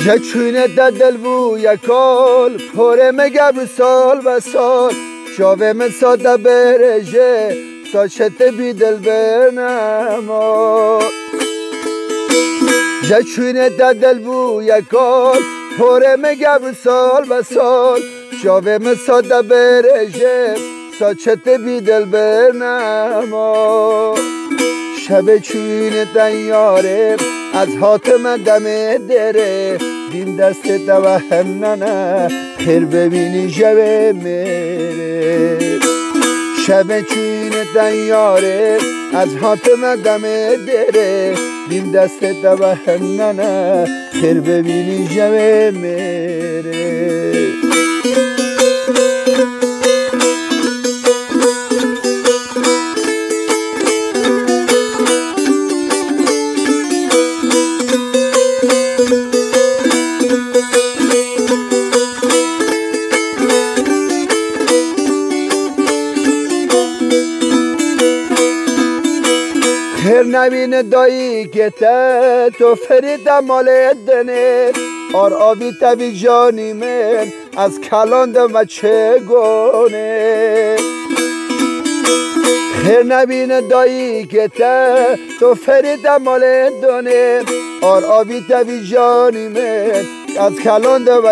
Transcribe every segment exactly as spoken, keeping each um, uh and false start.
جچونه در دل بو یکال پره مگه سال و سال شاوه مساده برجه ساچت بی دل برنما جچونه در دل بو یکال پره مگه سال و سال شاوه مساده برجه ساچت بی دل برنما شب چونه تیاره از حاتم دم دره دین دست دوهننه خیر ببینی شب میره شب چونه تیاره از حاتم دم دره دین دست دوهننه خیر ببینی شب میره خیر نبین دایی که ته تو فرید مال دنه آر آبی تبی جانی من از کلاند و چگونه خیر نبین دایی که ته تو فرید مال دنه آر آبی تبی جانی من از کلاند و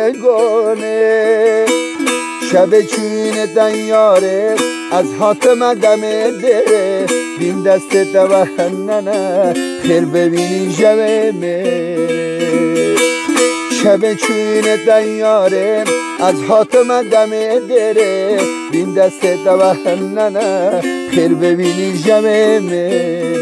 چگونه شب چونه تیاره از حاتم دم دره بیم دست دوهننه خیر ببینی شب میره شب چونه تیاره از حاتم دم دره بیم دست دوهننه خیر ببینی شب میره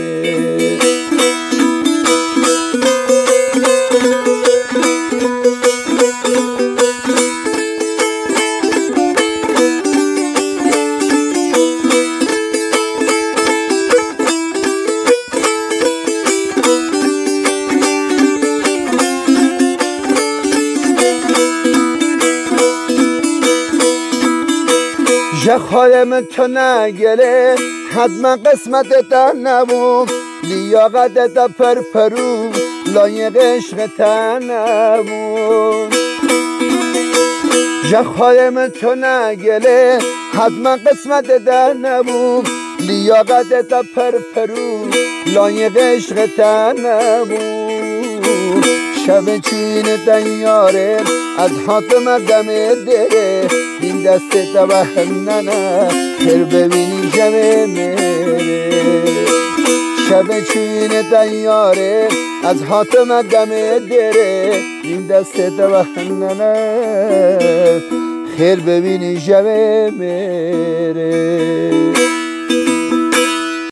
خالم تو نگله حتما قسمت تا نبود لیاقت تا پرپرو لایق عشق تا نبود خالم تو نگله حتما قسمت تا نبود لیاقت تا پرپرو لایق عشق تا نبود شب چین تیاره از حاتم دم دره این دست توهننه خیر ببینی شب میره شب چین تیاره از حاتم دم دره این دست توهننه خیر ببینی شب میره